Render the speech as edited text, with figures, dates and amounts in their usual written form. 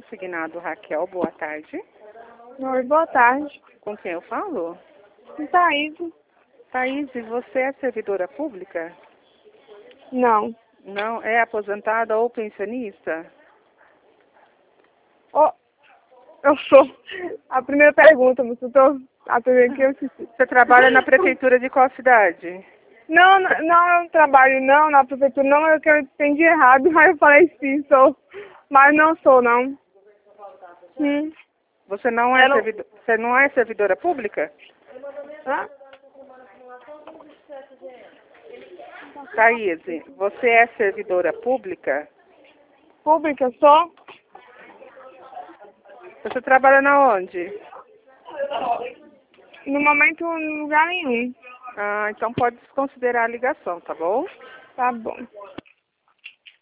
consignado Raquel, boa tarde. Oi, boa tarde. Com quem eu falo? Thaís? Thaís, você é servidora pública? Não. Não, é aposentada ou pensionista? Oh, eu sou. A primeira pergunta, mas eu tô atendendo aqui, eu esqueci. Você trabalha na prefeitura de qual cidade? Não, eu não trabalho não na prefeitura, não, é que eu entendi errado, mas eu falei sim, sou. Mas não sou, não. Você não é, você não é servidora pública? Hã? Thaís, você é servidora pública? Pública, sou? Você trabalha na onde? No momento, em lugar nenhum. Ah, então pode desconsiderar a ligação, tá bom? Tá bom.